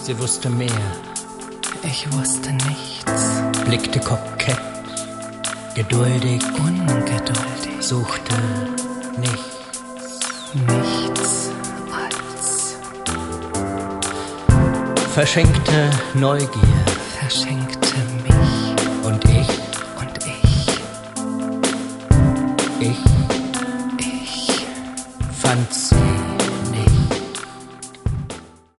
Sie wusste mehr. Ich wusste nichts. Blickte kokett, geduldig, Ungeduldig. suchte nichts. Nichts als. Verschenkte Neugier. Verschenkte mich. Und ich, Und ich. ich Ich. fand sie.